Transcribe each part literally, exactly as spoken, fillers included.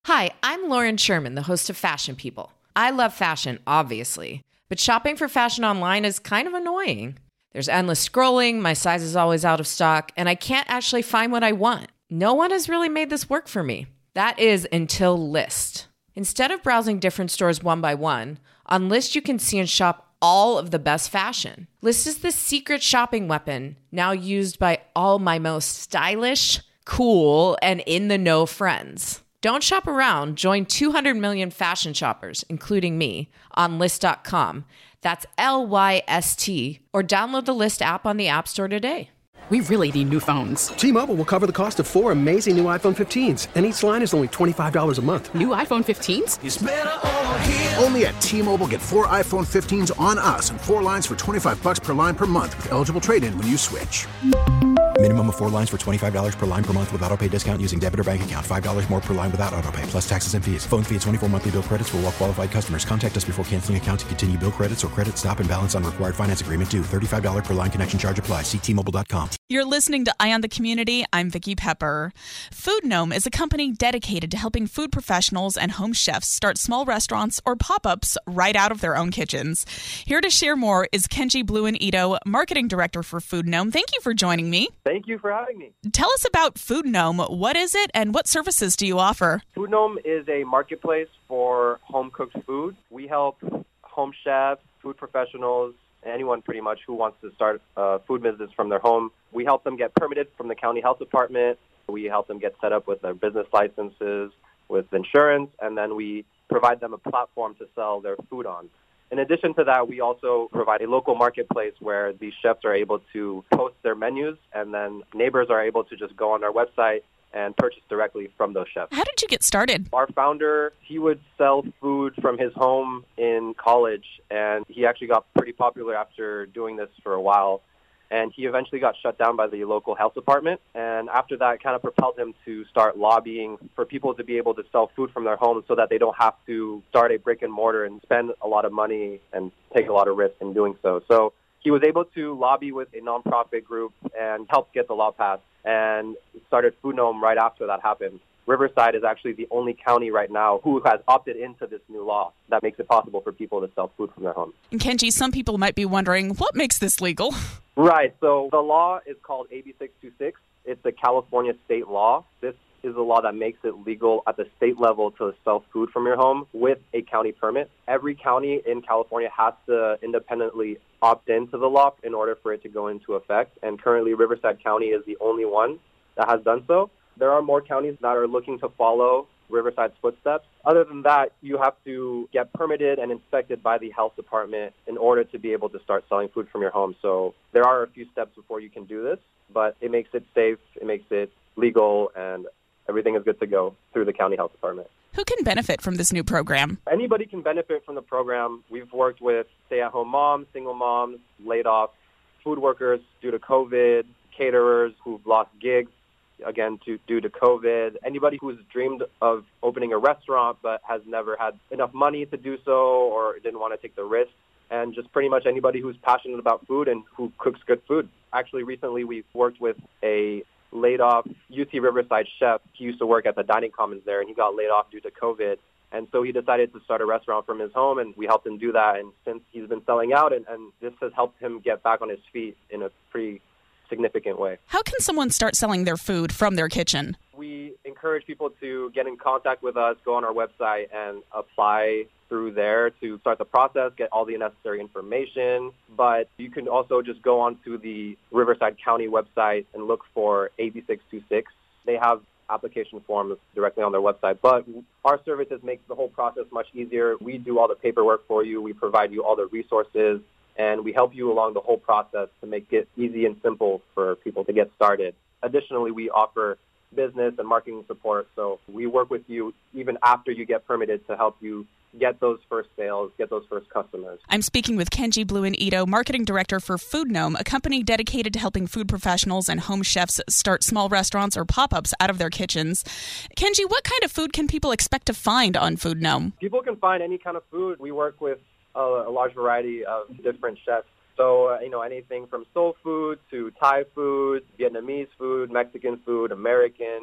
Hi, I'm Lauren Sherman, the host of Fashion People. I love fashion, obviously, but shopping for fashion online is kind of annoying. There's endless scrolling, my size is always out of stock, and I can't actually find what I want. No one has really made this work for me. That is until Lyst. Instead of browsing different stores one by one, on Lyst you can see and shop all of the best fashion. Lyst is the secret shopping weapon now used by all my most stylish, cool, and in-the-know friends. Don't shop around. Join two hundred million fashion shoppers, including me, on Lyst dot com. That's L Y S T, or download the Lyst app on the App Store today. We really need new phones. T-Mobile will cover the cost of four amazing new iPhone fifteens, and each line is only twenty-five dollars a month. New iPhone fifteens? It's better over here. Only at T-Mobile, get four iPhone fifteens on us and four lines for twenty-five bucks per line per month with eligible trade-in when you switch. Minimum of four lines for twenty-five dollars per line per month with autopay discount using debit or bank account. five dollars more per line without autopay, plus taxes and fees. Phone fee at twenty-four monthly bill credits for well-qualified customers. Contact us before canceling account to continue bill credits or credit stop and balance on required finance agreement due. thirty-five dollars per line connection charge applies. See T Mobile dot com. You're listening to Eye on the Community. I'm Vicki Pepper. Food Gnome is a company dedicated to helping food professionals and home chefs start small restaurants or pop-ups right out of their own kitchens. Here to share more is Kenji Bluin-Ito, Marketing Director for Food Gnome. Thank you for joining me. Thank you for having me. Tell us about Food Gnome. What is it and what services do you offer? Food Gnome is a marketplace for home-cooked food. We help home chefs, food professionals, anyone pretty much who wants to start a food business from their home. We help them get permitted from the county health department. We help them get set up with their business licenses, with insurance, and then we provide them a platform to sell their food on. In addition to that, we also provide a local marketplace where these chefs are able to post their menus, and then neighbors are able to just go on our website and purchase directly from those chefs. How did you get started? Our founder, he would sell food from his home in college, and he actually got pretty popular after doing this for a while. And he eventually got shut down by the local health department. And after that, it kind of propelled him to start lobbying for people to be able to sell food from their homes so that they don't have to start a brick and mortar and spend a lot of money and take a lot of risk in doing so. So he was able to lobby with a nonprofit group and help get the law passed, and started Food Gnome right after that happened. Riverside is actually the only county right now who has opted into this new law that makes it possible for people to sell food from their homes. And Kenji, some people might be wondering, what makes this legal? Right. So the law is called A B six twenty-six. It's a California state law. This is a law that makes it legal at the state level to sell food from your home with a county permit. Every county in California has to independently opt into the law in order for it to go into effect. And currently, Riverside County is the only one that has done so. There are more counties that are looking to follow Riverside's footsteps. Other than that, you have to get permitted and inspected by the health department in order to be able to start selling food from your home. So there are a few steps before you can do this, but it makes it safe, it makes it legal, and everything is good to go through the county health department. Who can benefit from this new program? Anybody can benefit from the program. We've worked with stay-at-home moms, single moms, laid off food workers due to COVID, caterers who've lost gigs, again, to, due to COVID. Anybody who's dreamed of opening a restaurant but has never had enough money to do so or didn't want to take the risk. And just pretty much anybody who's passionate about food and who cooks good food. Actually, recently we've worked with a laid-off U T Riverside chef. He used to work at the Dining Commons there, and he got laid off due to COVID. And so he decided to start a restaurant from his home, and we helped him do that. And since he's been selling out, and, and this has helped him get back on his feet in a pretty significant way. How can someone start selling their food from their kitchen? We encourage people to get in contact with us, go on our website, and apply through there to start the process, get all the necessary information. But you can also just go onto the Riverside County website and look for A B six twenty-six. They have application forms directly on their website. But our services make the whole process much easier. We do all the paperwork for you. We provide you all the resources, and we help you along the whole process to make it easy and simple for people to get started. Additionally, we offer business and marketing support, so we work with you even after you get permitted to help you get those first sales, get those first customers. I'm speaking with Kenji Bluin-Ito, Marketing Director for Food Gnome, a company dedicated to helping food professionals and home chefs start small restaurants or pop-ups out of their kitchens. Kenji, what kind of food can people expect to find on Food Gnome? People can find any kind of food. We work with a, a large variety of different chefs. So, uh, you know, anything from soul food to Thai food, Vietnamese food, Mexican food, American,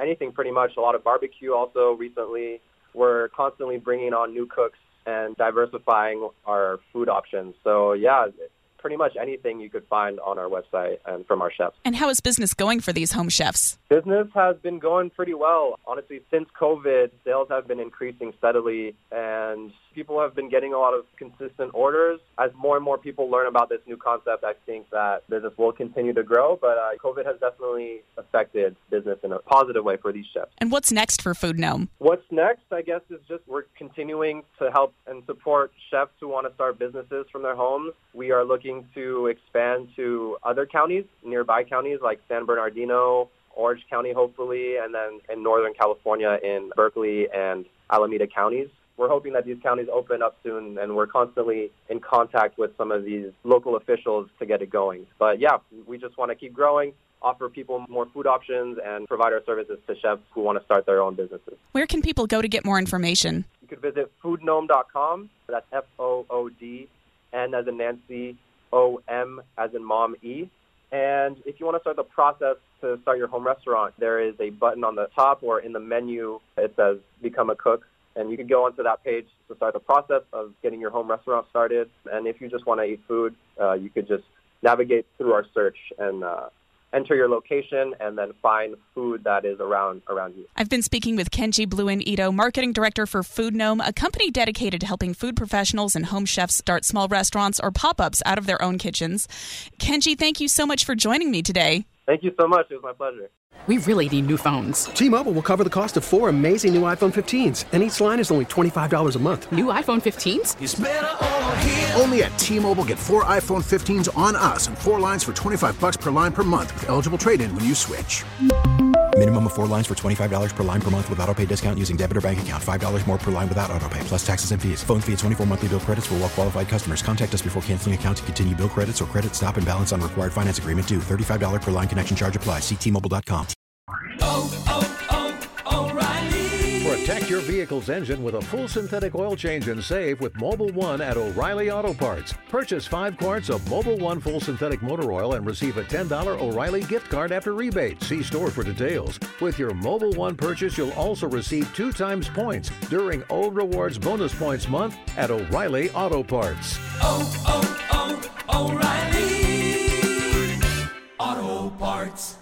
anything pretty much. A lot of barbecue also recently. We're constantly bringing on new cooks and diversifying our food options. So, yeah, pretty much anything you could find on our website and from our chefs. And how is business going for these home chefs? Business has been going pretty well. Honestly, since COVID, sales have been increasing steadily, and people have been getting a lot of consistent orders. As more and more people learn about this new concept, I think that business will continue to grow, but uh, COVID has definitely affected business in a positive way for these chefs. And what's next for Food Gnome? What's next, I guess, is just we're continuing to help and support chefs who want to start businesses from their homes. We are looking to expand to other counties, nearby counties like San Bernardino, Orange County, hopefully, and then in Northern California in Berkeley and Alameda counties. We're hoping that these counties open up soon, and we're constantly in contact with some of these local officials to get it going. But yeah, we just want to keep growing, offer people more food options, and provide our services to chefs who want to start their own businesses. Where can people go to get more information? You could visit food gnome dot com. That's F O O D, N as in Nancy, O M as in Mom, E. And if you want to start the process to start your home restaurant, there is a button on the top or in the menu. It says Become a Cook. And you can go onto that page to start the process of getting your home restaurant started. And if you just want to eat food, uh, you could just navigate through our search and uh, enter your location and then find food that is around around you. I've been speaking with Kenji Bluin Ito, Marketing Director for Food Gnome, a company dedicated to helping food professionals and home chefs start small restaurants or pop-ups out of their own kitchens. Kenji, thank you so much for joining me today. Thank you so much. It was my pleasure. We really need new phones. T-Mobile will cover the cost of four amazing new iPhone fifteens, and each line is only twenty-five dollars a month. New iPhone fifteens? It's better over here. Only at T-Mobile, get four iPhone fifteens on us and four lines for twenty-five bucks per line per month with eligible trade-in when you switch. Minimum of four lines for twenty-five dollars per line per month with autopay discount using debit or bank account. five dollars more per line without autopay, plus taxes and fees. Phone fee at twenty-four monthly bill credits for well-qualified customers. Contact us before canceling account to continue bill credits or credit stop and balance on required finance agreement due. thirty-five dollars per line connection charge applies. See T Mobile dot com. Oh, oh, oh, O'Reilly. Protect your vehicle's engine with a full synthetic oil change and save with Mobil one at O'Reilly Auto Parts. Purchase five quarts of Mobil one full synthetic motor oil and receive a ten dollars O'Reilly gift card after rebate. See store for details. With your Mobil one purchase, you'll also receive two times points during O Rewards Bonus Points Month at O'Reilly Auto Parts. Oh, oh, oh, O'Reilly Auto Parts.